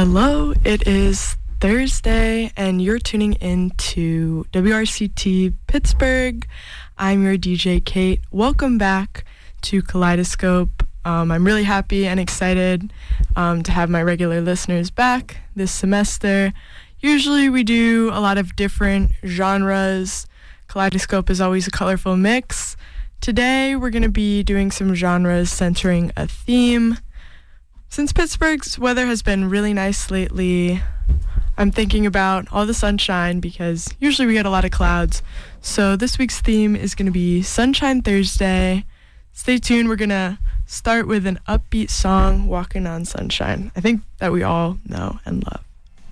Hello, it is Thursday, and you're tuning in to WRCT Pittsburgh. I'm your DJ, Kate. Welcome back to Kaleidoscope. I'm really happy and excited to have my regular listeners back this semester. Usually we do a lot of different genres. Kaleidoscope is always a colorful mix. Today we're going to be doing some genres centering a theme. Since Pittsburgh's weather has been really nice lately, I'm thinking about all the sunshine because usually we get a lot of clouds. So this week's theme is going to be Sunshine Thursday. Stay tuned. We're going to start with an upbeat song, Walking on Sunshine. I think that we all know and love.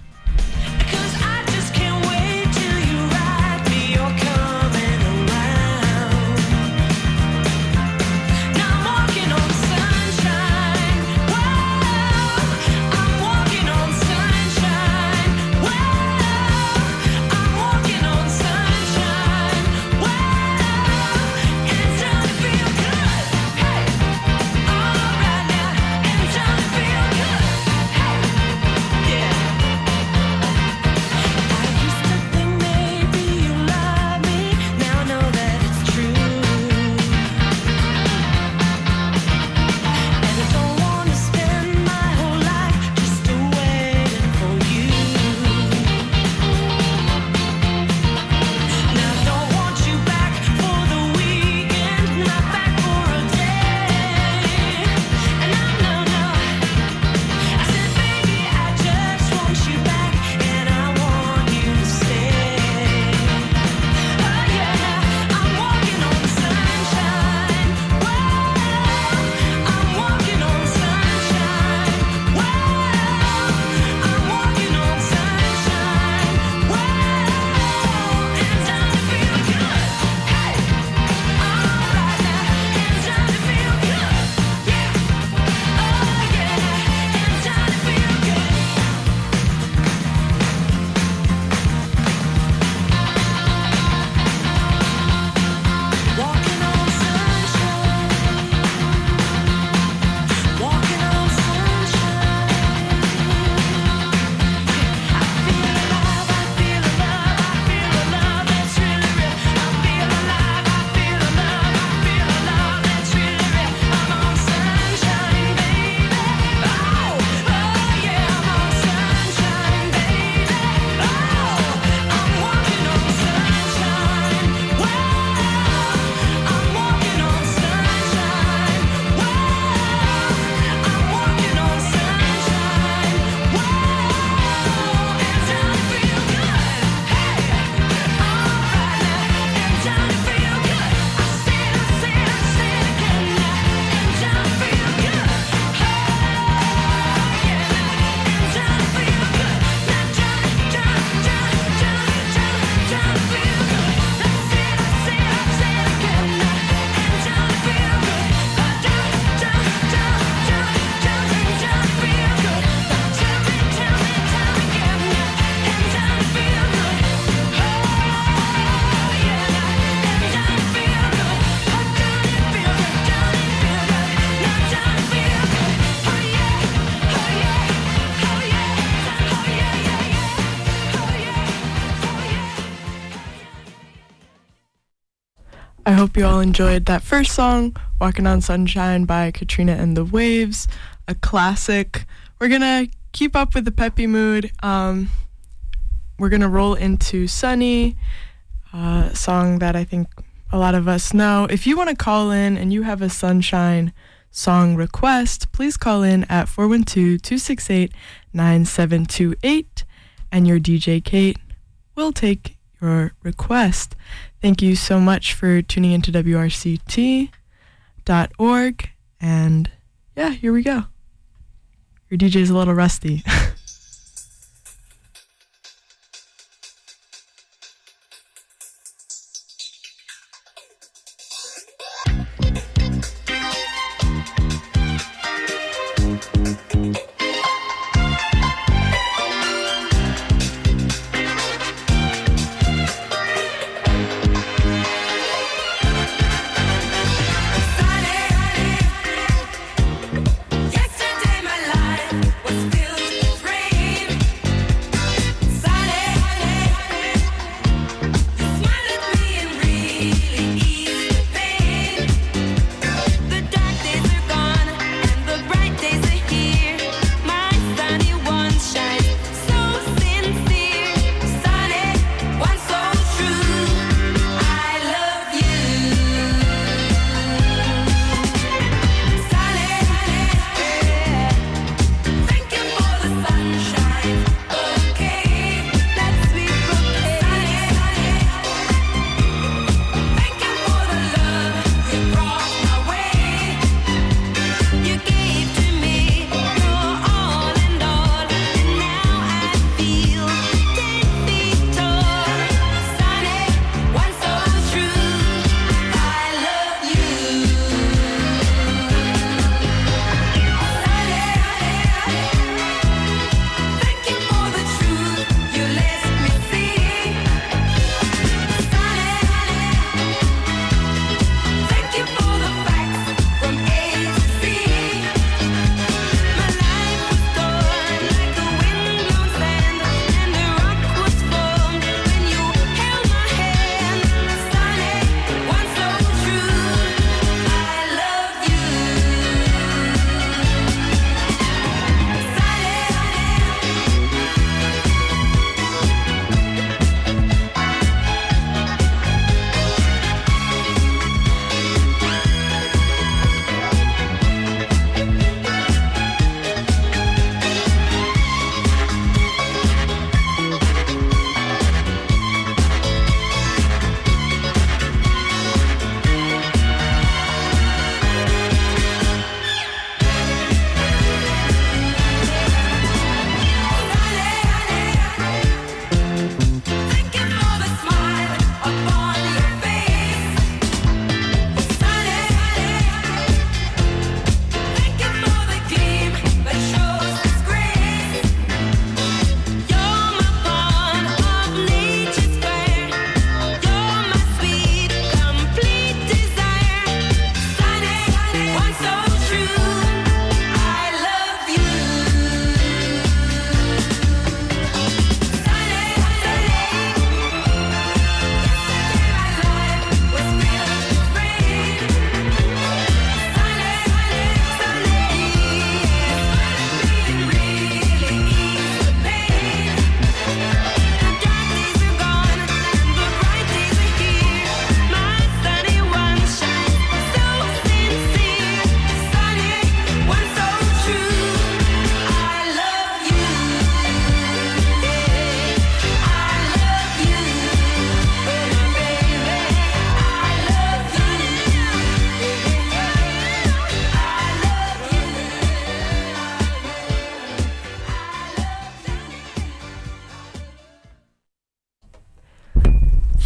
I hope you all enjoyed that first song, Walking on Sunshine by Katrina and the Waves, a classic. We're going to keep up with the peppy mood. We're going to roll into Sunny, a song that I think a lot of us know. If you want to call in and you have a Sunshine song request, please call in at 412-268-9728, and your DJ Kate will take your request. Thank you so much for tuning into WRCT.org. And yeah, here we go. Your DJ's a little rusty. Yesterday my life was filled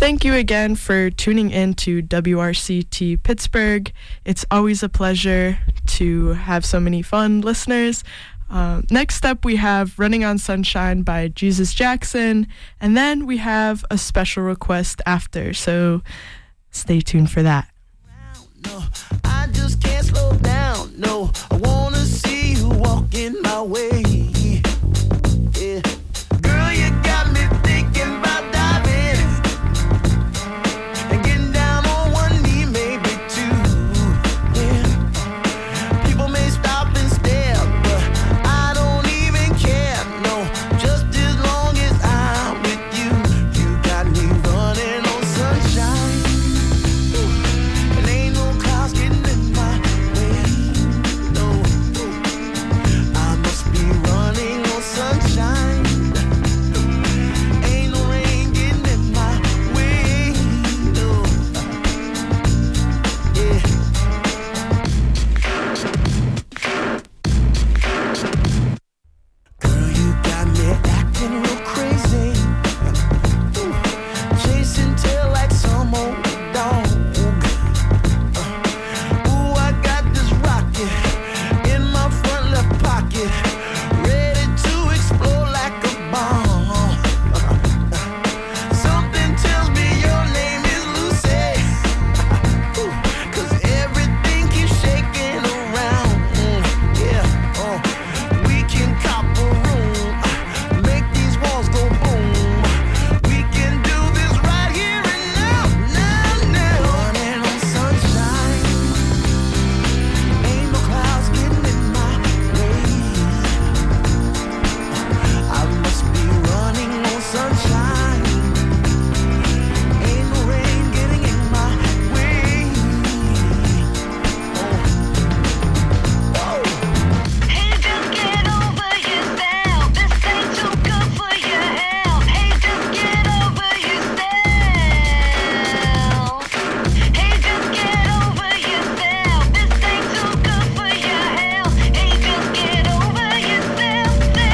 Thank you again for tuning in to WRCT Pittsburgh. It's always a pleasure to have so many fun listeners. Next up, we have Running on Sunshine by Jesus Jackson, and then we have a special request after, so stay tuned for that. No, I just can't slow down. No, I wanna see you walking my way. Yeah. Girl, you got me thinking about diving and getting down on one knee, maybe two. Yeah. People may stop and stare, but I don't even care. No, just as long as I'm with you. You got me running on sunshine. And ain't no clouds getting in my way. No, I must be running on sunshine. Ain't no rain getting in my way. No, yeah. Girl, you got me acting real crazy. Chasing tail like some old dog. Ooh, I got this rocket in my front left pocket, ready to explode like a bomb. Something tells me your name is Lucy. Ooh, 'cause everything keeps shaking around. Yeah, we can cop a room, make these walls go boom. We can do this right here and now, now. Running on sunshine, ain't no clouds getting in my way. I must be running on sunshine. Ain't no rain getting in my way. Oh. Hey, just get over yourself. This ain't too good for your health. Hey, just get over yourself. Hey, just get over yourself. This ain't too good for your health. Hey, just get over yourself.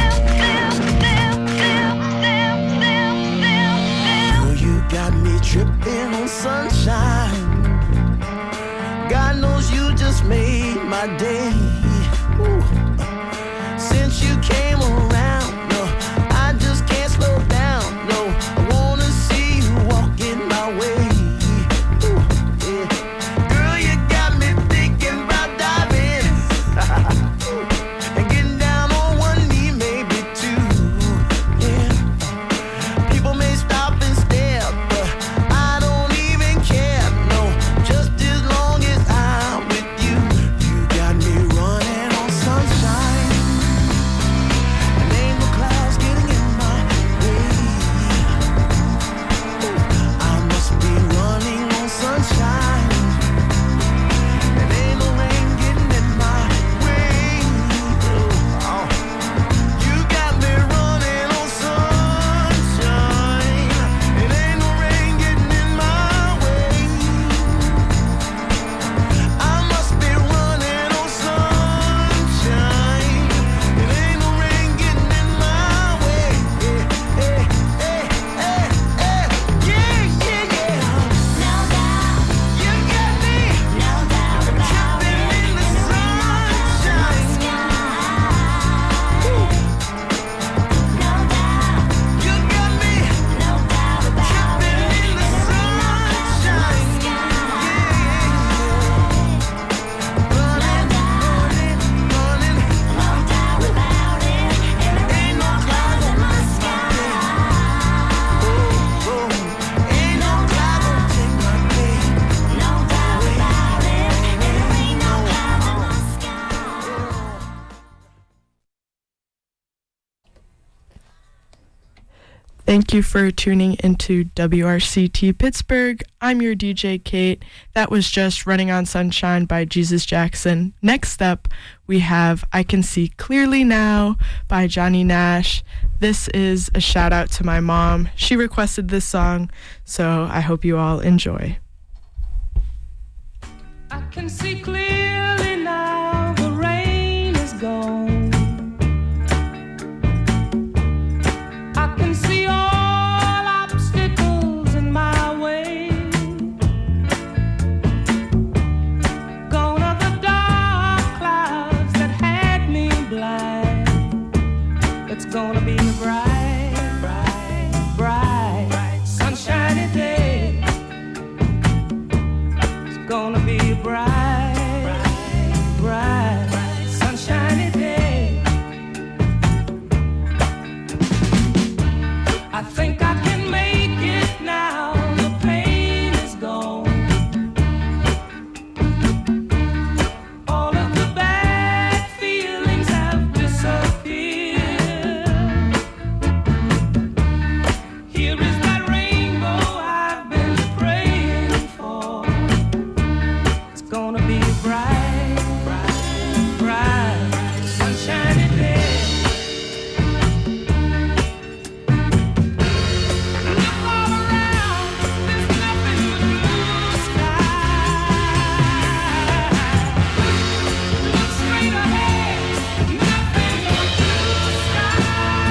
Girl, you got me tripping on sunshine. God knows you just made my day. Ooh. Since you came around, no, I just can't slow down. No, I wanna see you walking my way. Ooh, yeah. Girl, you got me thinking about diving and getting down on one knee, maybe two. Yeah. People may stop and stare, but I don't even care. No, just as long as I'm with you. You got me running on sunshine, and ain't no clouds getting in my way. I must be running on sunshine, and ain't no rain getting in my way. Oh. You got me running on sunshine. It ain't no rain getting in my way. I must be running on sunshine. It ain't no rain getting in my way. Yeah, yeah, yeah. No doubt, You got me no doubt about tripping it. in the sunshine. No doubt, You got me no doubt about tripping it. in the sunshine. Running, running, running. No doubt about it. And there ain't no clouds in my sky. Ain't no cloud gonna take my day. No doubt about it. And there ain't no clouds in my sky. Thank you for tuning into WRCT Pittsburgh. I'm your DJ Kate. That was just Running on Sunshine by Jesus Jackson. Next up, we have I Can See Clearly Now by Johnny Nash. This is a shout out to my mom. She requested this song, so I hope you all enjoy. I can see clearly now the rain is gone. I can see all obstacles in my way. gonna be a bright, bright, sunshiny day. I think I can make it now. The pain is gone. All of the bad feelings have disappeared. Here is that rainbow I've been praying for. It's gonna be a bright, bright, bright, sunshiny day. Look all around, there's nothing but blue sky. Look straight ahead, nothing but blue sky.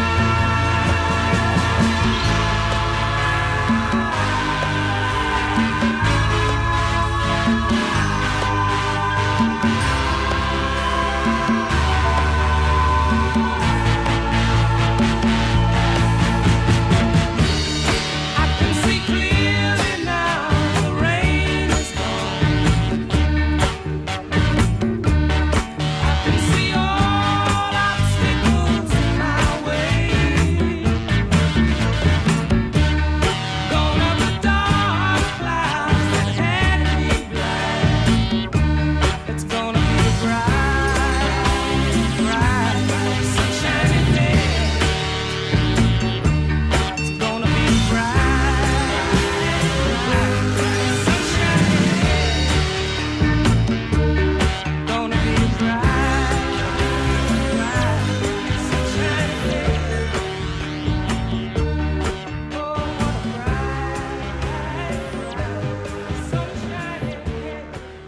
I can see clearly now, the rain is gone. I can see all obstacles in my way. Gone are the dark clouds that had me blind. It's gonna be a bright, bright, sunshiny day. It's gonna be a bright, bright, sunshiny day. Gonna be a bright, bright, sunshiny day. Oh, what a bright, bright, sunshiny day.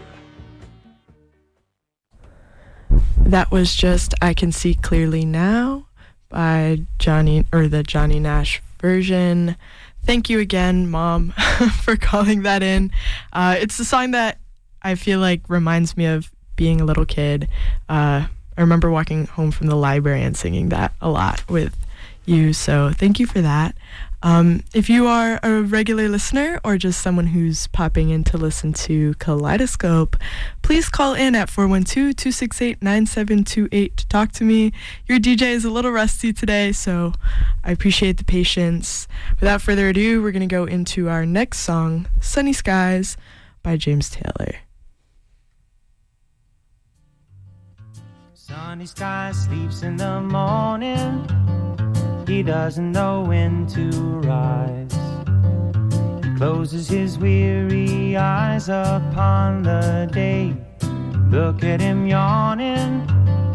That was just I Can See Clearly Now by Johnny, or the Johnny Nash version. Thank you again, Mom, for calling that in. It's a song that I feel like reminds me of being a little kid. I remember walking home from the library and singing that a lot with you, so thank you for that. If you are a regular listener or just someone who's popping in to listen to Kaleidoscope, please call in at 412-268-9728 to talk to me. Your DJ is a little rusty today, so I appreciate the patience. Without further ado, we're going to go into our next song, Sunny Skies by James Taylor. Sunny sky sleeps in the morning. He doesn't know when to rise. He closes his weary eyes upon the day. Look at him yawning,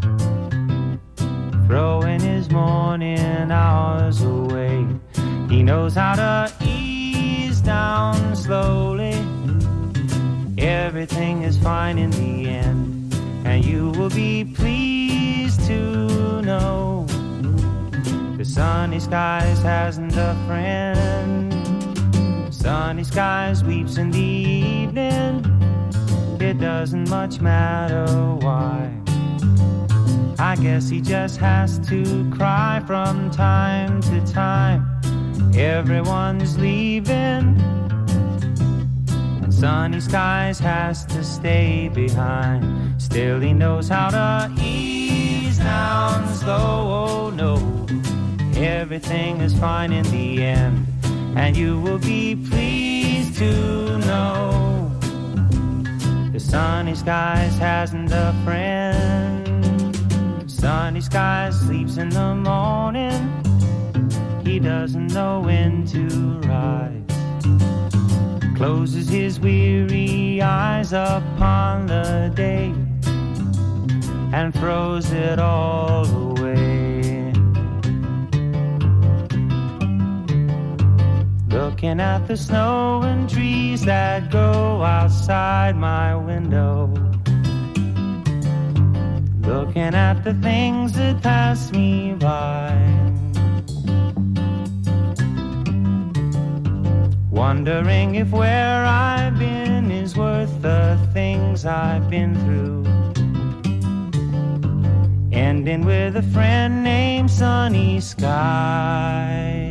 throwing his morning hours away. He knows how to ease down slowly. Everything is fine in the end, and you will be pleased to know the sunny skies hasn't a friend. Sunny skies weeps in the evening. It doesn't much matter why. I guess he just has to cry from time to time. Everyone's leaving, and sunny skies has to stay behind. Still he knows how to ease down slow. Oh no, everything is fine in the end, and you will be pleased to know the sunny skies hasn't a friend. Sunny skies sleeps in the morning. He doesn't know when to rise. Closes his weary eyes upon the day and throws it all away. Looking at the snow and trees that grow outside my window. Looking at the things that pass me by. Wondering if where I've been is worth the things I've been through. Ending with a friend named Sunny Skies.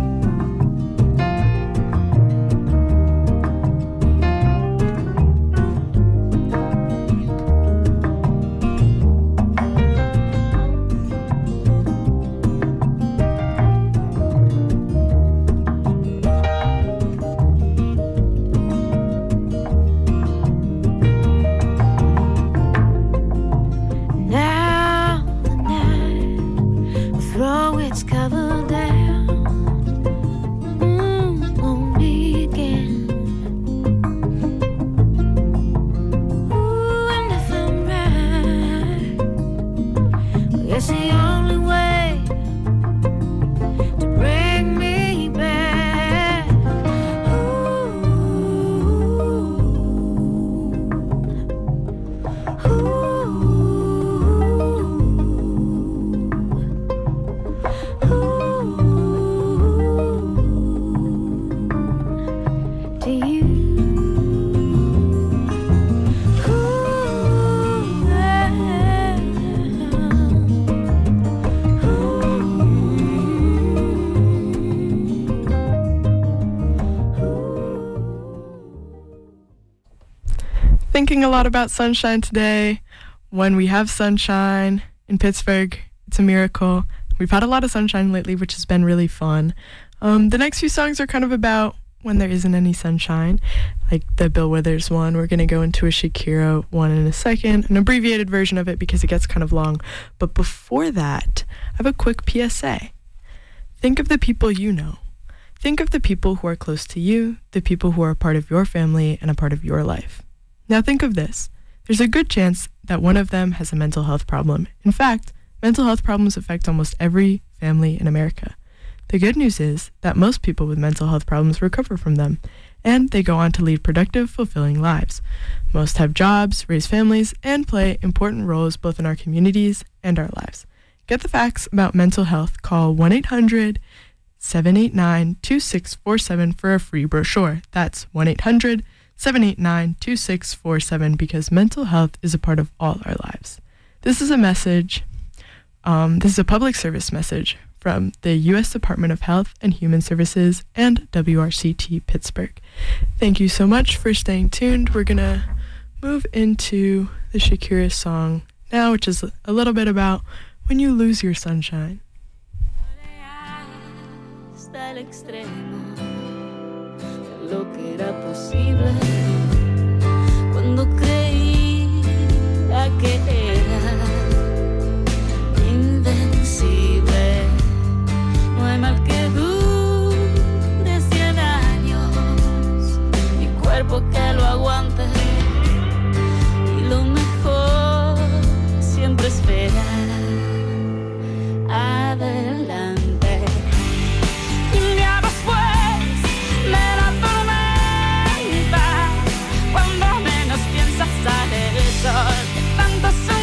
Thinking a lot about sunshine today. When we have sunshine in Pittsburgh, it's a miracle. We've had a lot of sunshine lately, which has been really fun. The next few songs are kind of about when there isn't any sunshine, like the Bill Withers one. We're going to go into a Shakira one in a second, an abbreviated version of it because it gets kind of long. But before that, I have a quick PSA. Think of the people you know. Think of the people who are close to you, the people who are a part of your family and a part of your life. Now think of this. There's a good chance that one of them has a mental health problem. In fact, mental health problems affect almost every family in America. The good news is that most people with mental health problems recover from them, and they go on to lead productive, fulfilling lives. Most have jobs, raise families, and play important roles both in our communities and our lives. Get the facts about mental health. Call 1-800-789-2647 for a free brochure. That's 1-800-789-2647 because mental health is a part of all our lives. This is a message, this is a public service message from the U.S. Department of Health and Human Services and WRCT Pittsburgh. Thank you so much for staying tuned. We're going to move into the Shakira song now, which is a little bit about when you lose your sunshine. Hasta el extremo de lo que era posible cuando creía que era invencible. No hay mal que dure 100 años, mi cuerpo que lo aguante y lo mejor siempre espera. Adelante. Un día después de la tormenta, cuando menos piensas sale el sol, tanto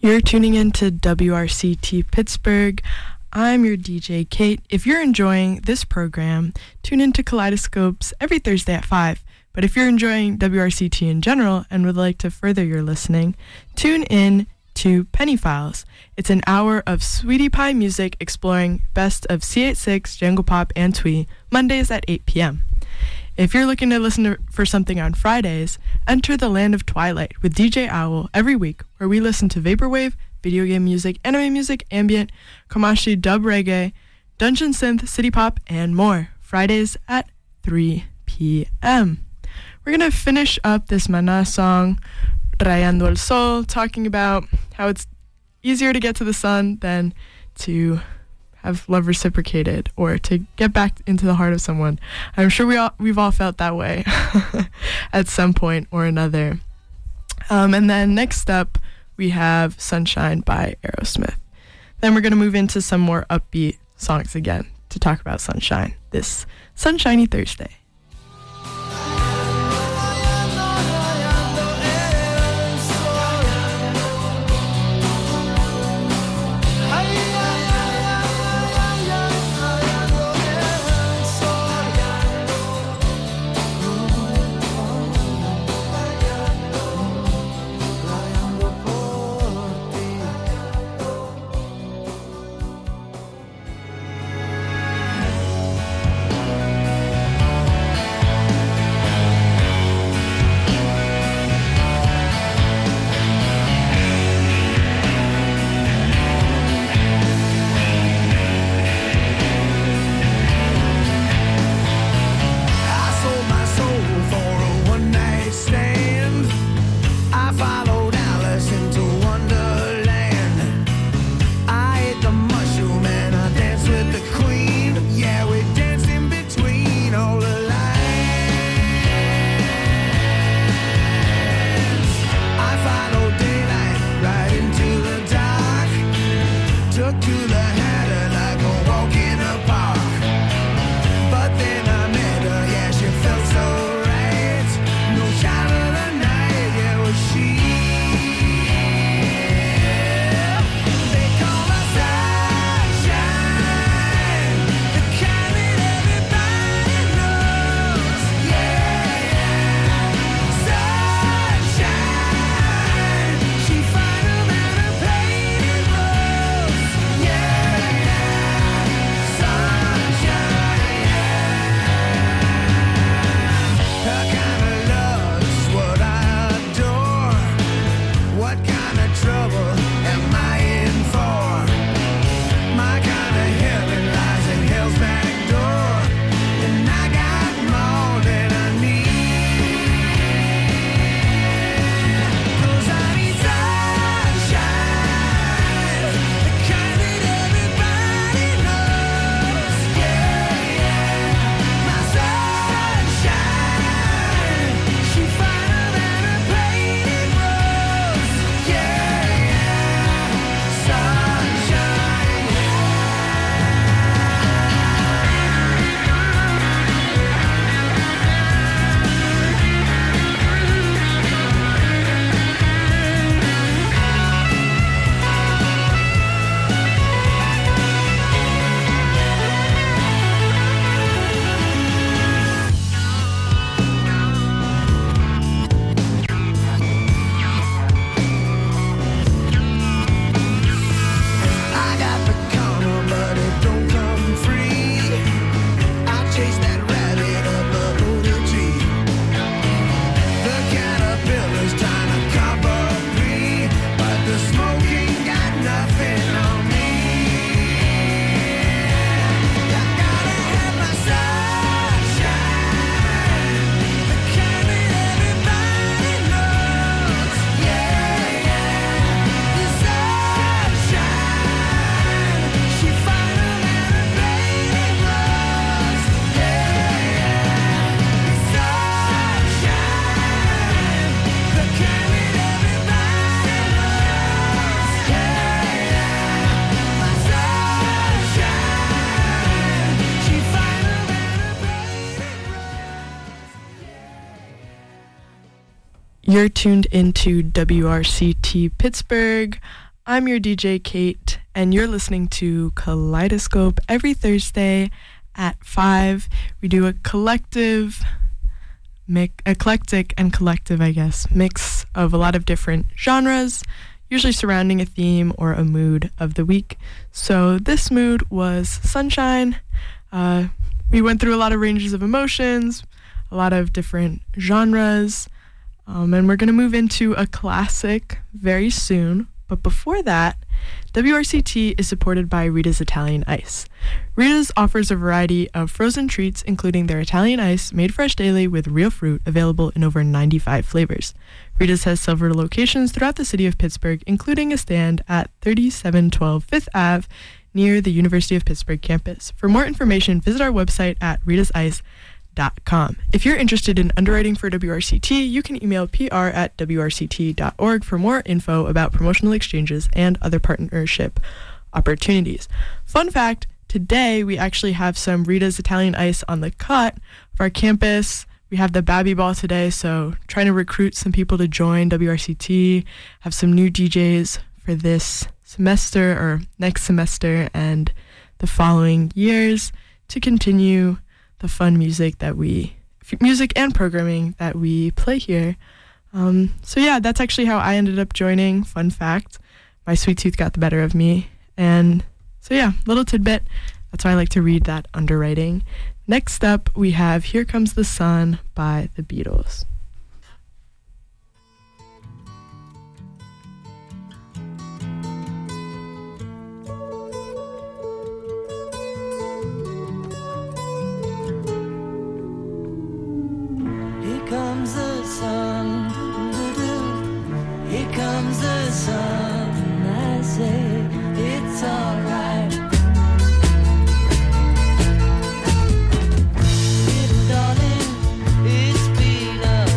You're tuning in to WRCT Pittsburgh. I'm your DJ, Kate. If you're enjoying this program, tune into Kaleidoscopes every Thursday at 5. But if you're enjoying WRCT in general and would like to further your listening, tune in to Penny Files. It's an hour of sweetie pie music exploring best of C86, Jangle Pop, and Twee, Mondays at 8 p.m. If you're looking to listen for something on Fridays, enter the Land of Twilight with DJ Owl every week, where we listen to vaporwave, video game music, anime music, ambient, Komashi dub reggae, dungeon synth, city pop, and more. Fridays at 3 p.m. We're going to finish up this Maná song, Rayando el Sol, talking about how it's easier to get to the sun than to have love reciprocated or to get back into the heart of someone. I'm sure we've all felt that way at some point or another. And then next up, we have Sunshine by Aerosmith. Then we're going to move into some more upbeat songs again to talk about sunshine this sunshiny Thursday. You're tuned into WRCT Pittsburgh. I'm your DJ Kate, and you're listening to Kaleidoscope every Thursday at 5. We do a eclectic and collective, I guess, mix of a lot of different genres, usually surrounding a theme or a mood of the week. So this mood was sunshine. We went through a lot of ranges of emotions, a lot of different genres, and we're going to move into a classic very soon. But before that, WRCT is supported by Rita's Italian Ice. Rita's offers a variety of frozen treats, including their Italian ice made fresh daily with real fruit, available in over 95 flavors. Rita's has several locations throughout the city of Pittsburgh, including a stand at 3712 5th Ave near the University of Pittsburgh campus. For more information, visit our website at rita'ice.com. If you're interested in underwriting for WRCT, you can email pr@wrct.org for more info about promotional exchanges and other partnership opportunities. Fun fact, today we actually have some Rita's Italian Ice on the cut of our campus. We have the Babby Ball today, so trying to recruit some people to join WRCT, have some new DJs for this semester or next semester and the following years to continue the fun music and programming that we play here. So yeah, that's actually how I ended up joining. Fun fact, my sweet tooth got the better of me. And so yeah, little tidbit. That's why I like to read that underwriting. Next up, we have Here Comes the Sun by the Beatles. Comes the sun, doo-doo-doo. Here comes the sun, I say it's alright. Little darling, it's been a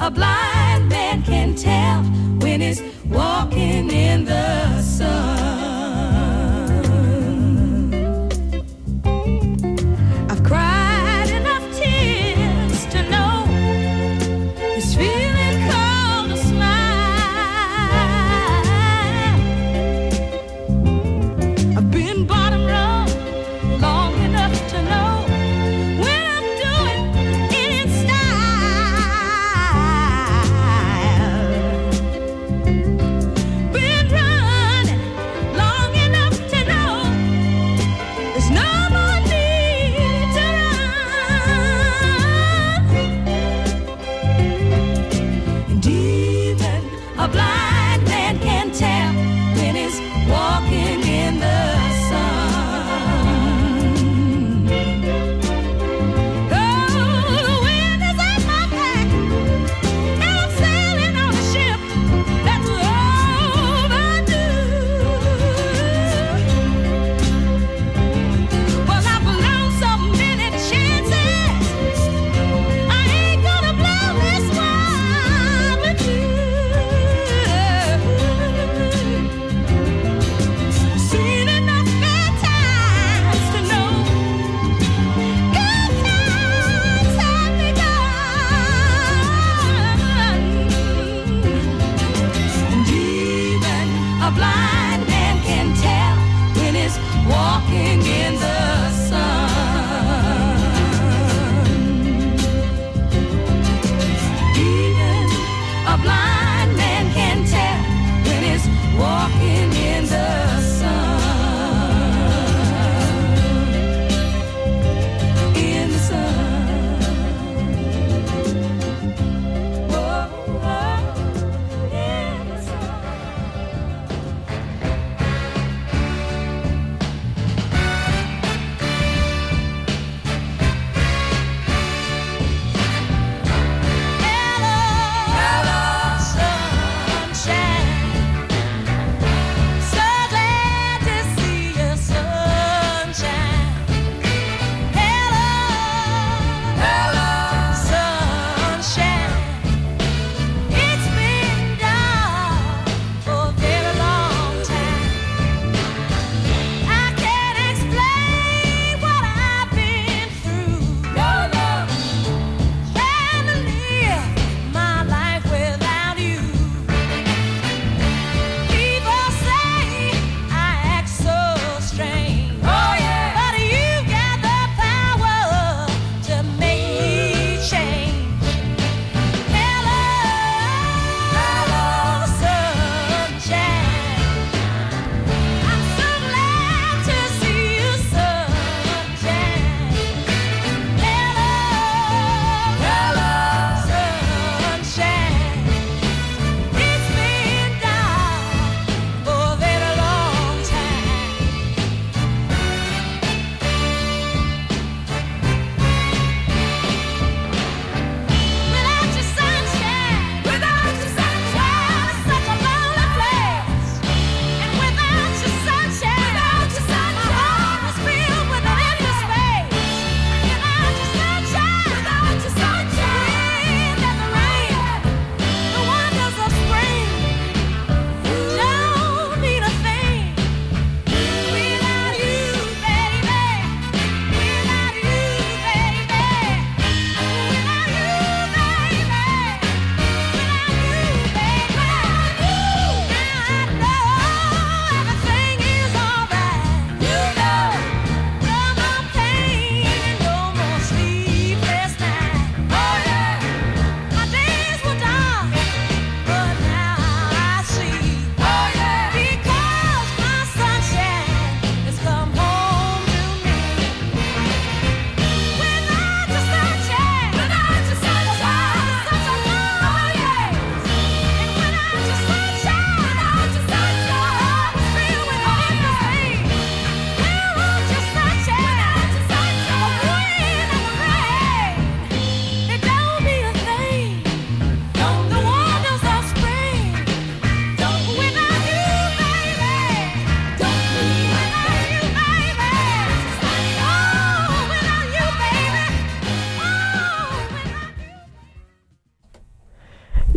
A blind man can tell when he's walking in the sun. I've cried enough tears to know this feeling called a smile. I've been bottom rung long enough to know when I'm doing it in style.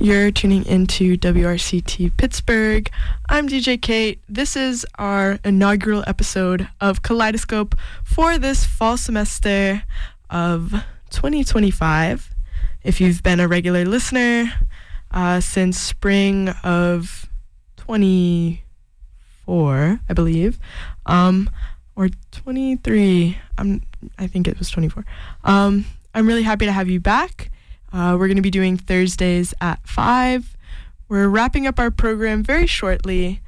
You're tuning into WRCT Pittsburgh. I'm DJ Kate. This is our inaugural episode of Kaleidoscope for this fall semester of 2025. If you've been a regular listener since spring of 24, I believe, or 23, I think it was 24. I'm really happy to have you back. We're going to be doing Thursdays at 5. We're wrapping up our program very shortly,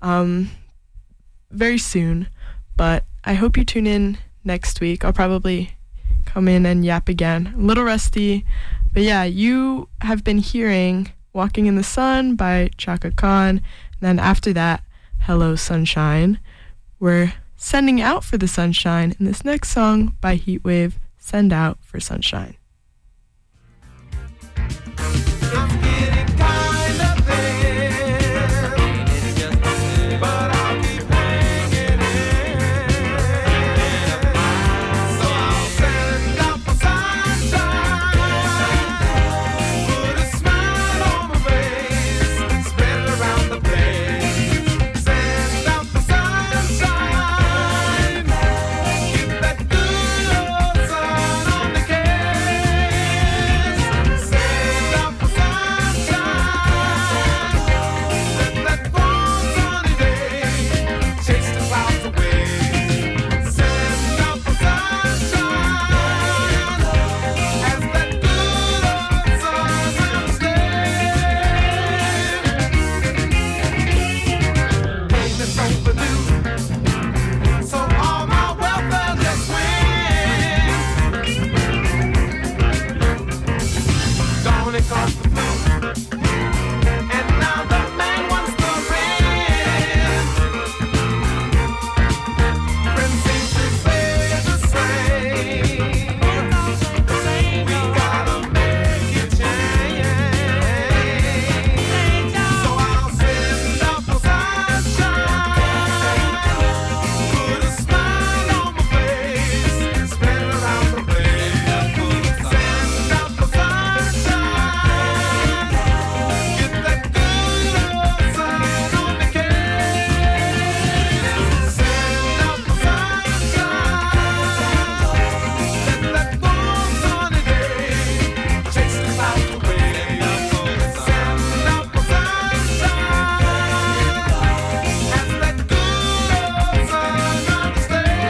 very soon, but I hope you tune in next week. I'll probably come in and yap again. A little rusty, but yeah, you have been hearing Walking in the Sun by Chaka Khan, and then after that, Hello Sunshine. We're sending out for the sunshine in this next song by Heatwave, Send Out for Sunshine. I'm getting kind of there, but I'll keep hanging in. So I'll send out for sunshine, put a smile on my face, spread it around the place. Send out for sunshine, keep that good old sun on the case. Send out for Cost the blue. And now the man wants the rent. Friends seem to say the same. We gotta make it change. So I'll send out for sunshine, put a smile on my face, spread it around the place. Send out for sunshine, get that good old sun on the case. Send out for sunshine, let that warm sunny day chase the clouds away. Send out for sunshine, as that good old sun on the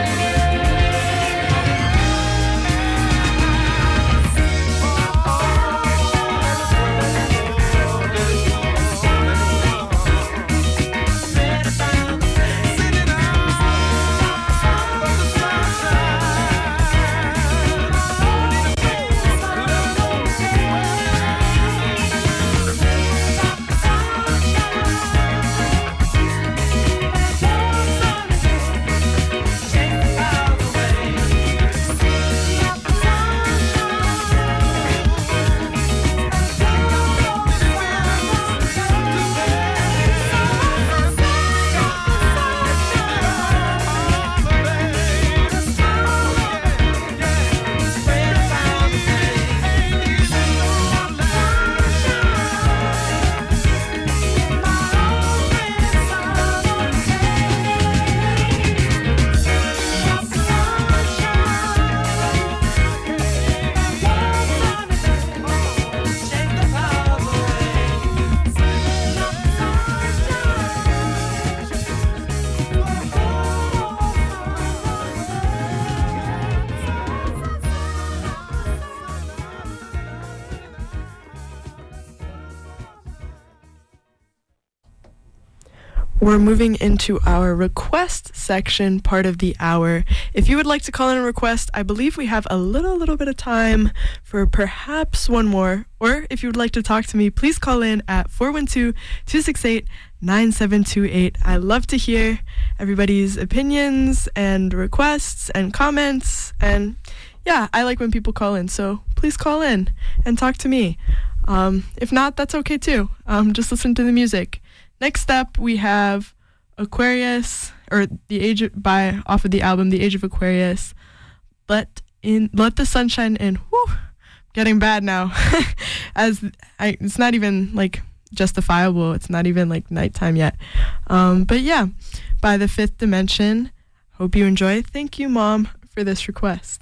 We're moving into our request section, part of the hour. If you would like to call in a request, I believe we have a little bit of time for perhaps one more. Or if you would like to talk to me, please call in at 412-268-9728. I love to hear everybody's opinions and requests and comments. And yeah, I like when people call in. So please call in and talk to me. If not, that's okay too. Just listen to the music. Next up, we have Aquarius, or off of the album The Age of Aquarius. Let the Sunshine In. Whew, I'm getting bad now. It's not even like justifiable. It's not even like nighttime yet. But yeah, by the Fifth Dimension. Hope you enjoy. Thank you, Mom, for this request.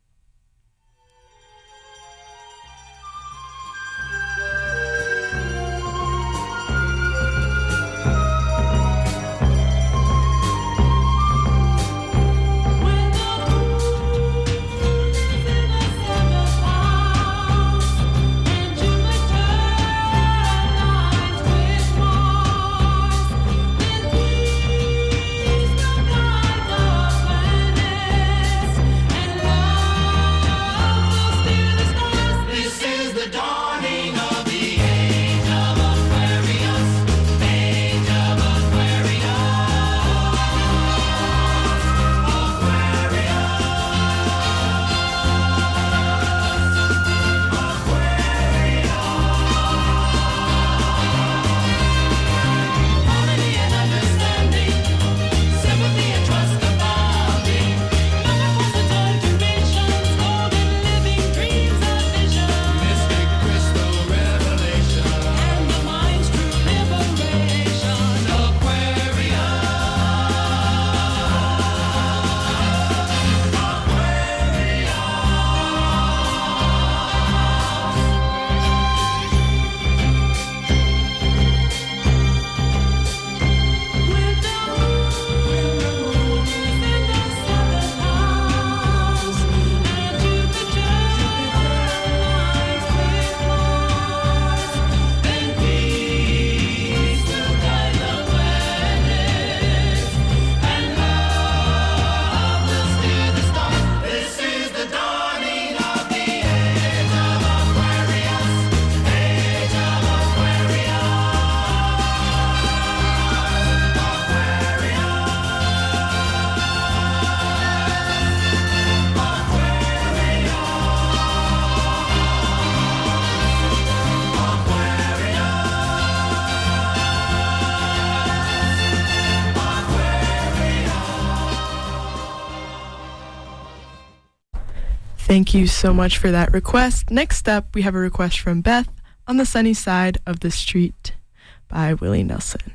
Thank you so much for that request. Next up, we have a request from Beth, On the Sunny Side of the Street by Willie Nelson.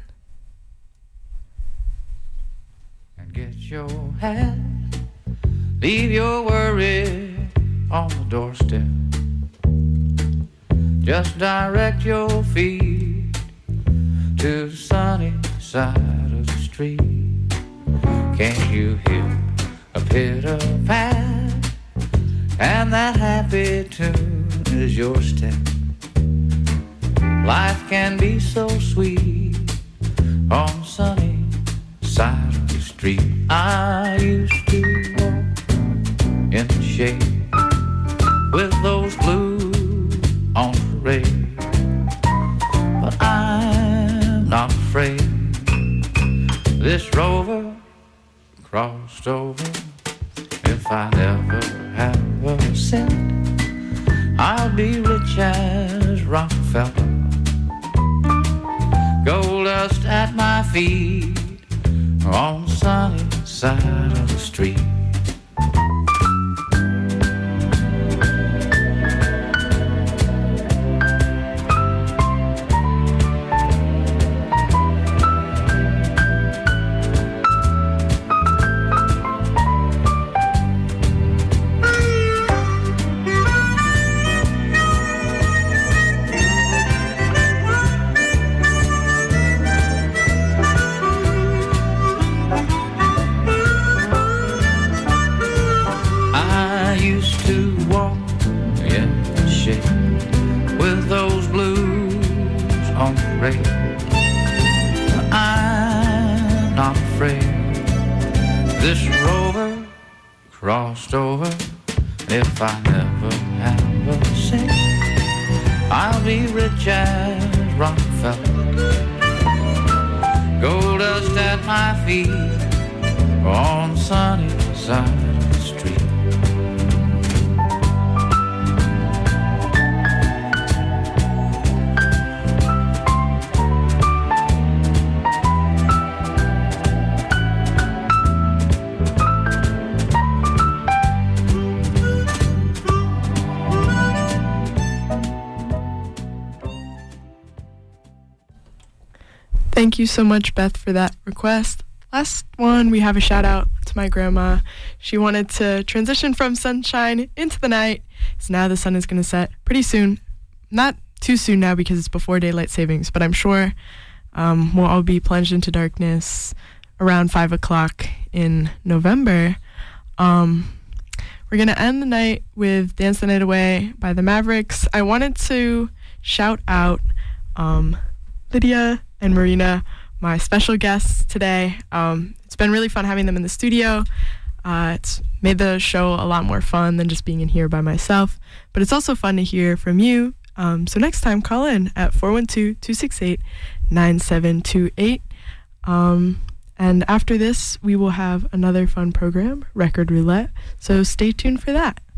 And get your hat, leave your worry on the doorstep. Just direct your feet to the sunny side of the street. Can't you hear a pitter-pat? And that happy tune is your step. Life can be so sweet on the sunny side of the street. I used to walk in the shade with those blues on parade, but I'm not afraid. This rover crossed over. If I never have a cent, I'll be rich as Rockefeller. Gold dust at my feet on the sunny side of the street. This rover crossed over. If I never have a cent, I'll be rich as Rockefeller. Gold dust at my feet on the sunny side of the street. Thank you so much, Beth, for that request. Last one, we have a shout out to my grandma. She wanted to transition from sunshine into the night. So now the sun is going to set pretty soon. Not too soon now because it's before daylight savings, but I'm sure we'll all be plunged into darkness around 5 o'clock in November. We're going to end the night with Dance the Night Away by the Mavericks. I wanted to shout out Lydia and Marina, my special guests today. It's been really fun having them in the studio. It's made the show a lot more fun than just being in here by myself. But it's also fun to hear from you. So next time, call in at 412-268-9728. And after this, we will have another fun program, Record Roulette. So stay tuned for that.